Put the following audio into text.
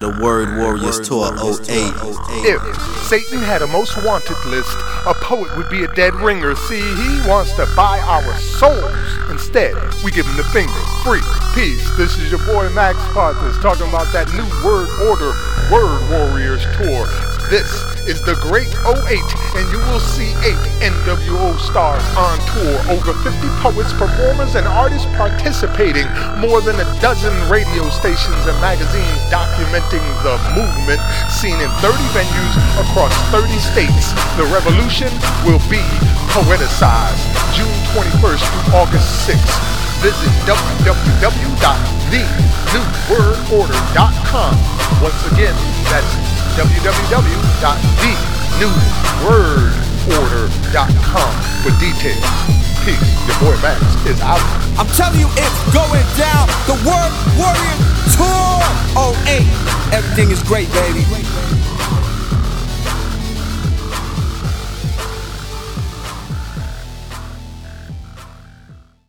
The Word Warriors Tour '08. If Satan had a most wanted list, a poet would be a dead ringer. See, he wants to buy our souls. Instead, we give him the finger. Free, peace. This is your boy Max Parthas talking about that new Word Order, Word Warriors Tour. This is the Great '08, and you will see 8 NWO stars on tour, over 50 poets, performers, and artists participating, more than a dozen radio stations and magazines documenting the movement, seen in 30 venues across 30 states. The revolution will be poeticized, June 21st through August 6th. Visit www.thenewwordorder.com. Once again, that's www.thenewwordorder.com for details. Peace. Your boy Max is out. I'm telling you, it's going down. The Word Warrior Tour '08. Everything is great, baby.